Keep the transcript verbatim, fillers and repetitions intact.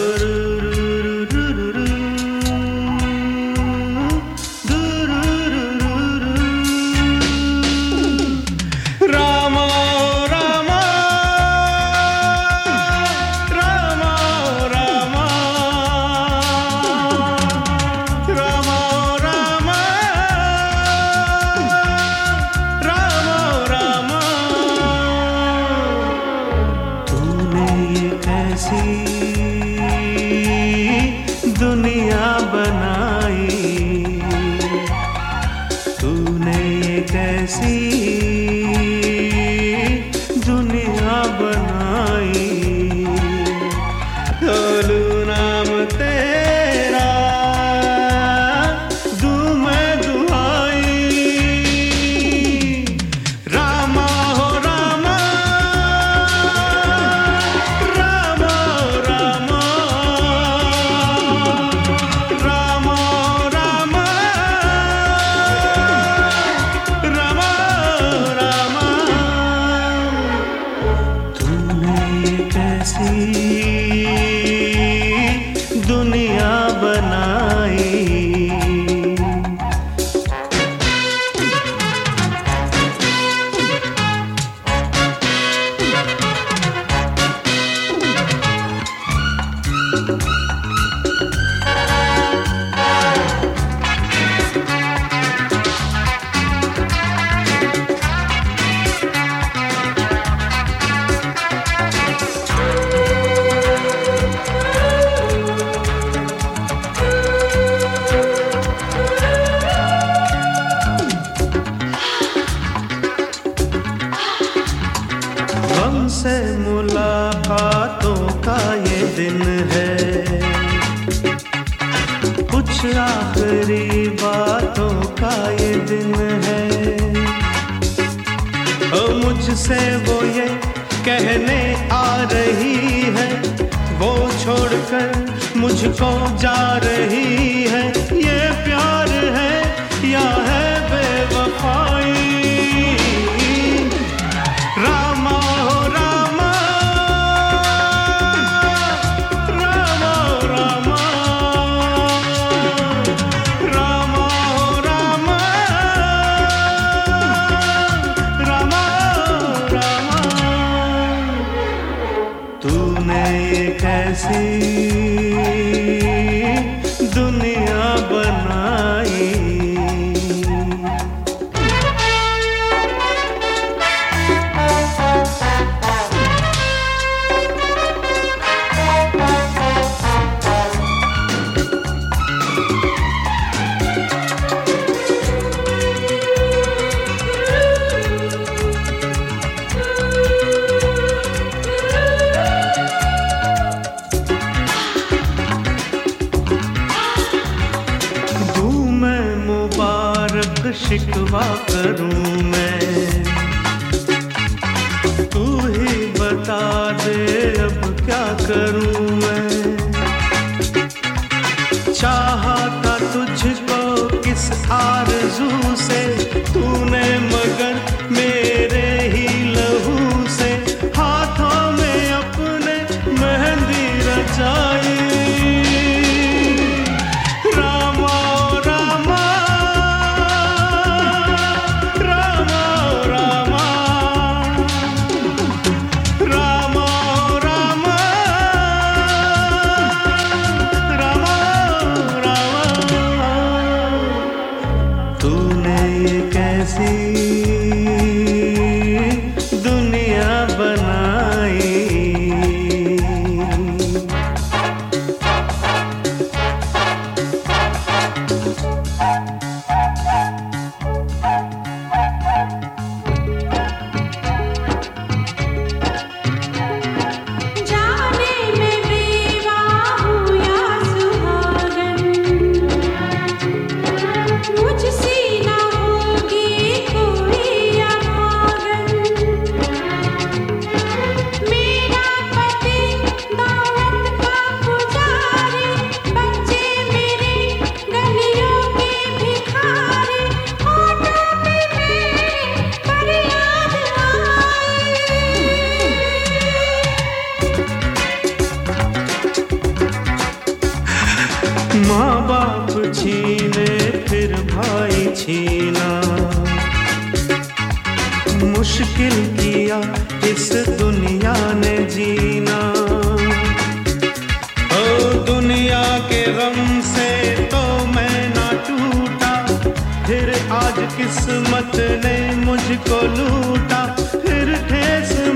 दुनिया बनाई तूने, ये कैसी दुनिया बनाई। खोलू नाम तेरा, दूं मैं दुआई, रामा हो रामा, रामा हो रामा, रामा हो रामा, रामा हो रामा। तूने ये कैसी दुनिया बनाई। से मुलाकातों का ये दिन है, कुछ आखिरी बातों का ये दिन है। मुझसे वो ये कहने आ रही है, वो छोड़कर मुझको जा रही है। ये प्यार है या है बेवफाई, रामा हो रामा, रामा हो रामा, रामा हो रामा, रामा हो रामा। तूने ये कैसी दुनिया बनाई। शिकवा करूं मैं, तू ही बता दे अब क्या करूं मैं। चाहा था तुझको किस आरज़ू से तूने, मगर मेरे ही लहू से हाथों में अपने मेहंदी रचाई। रामा रामा, रामा माँ बाप छीने फिर भाई छीना, मुश्किल किया इस दुनिया ने जीना। ओ दुनिया के गम से तो मैं ना टूटा, फिर आज किस्मत ने मुझको लूटा, फिर ठेस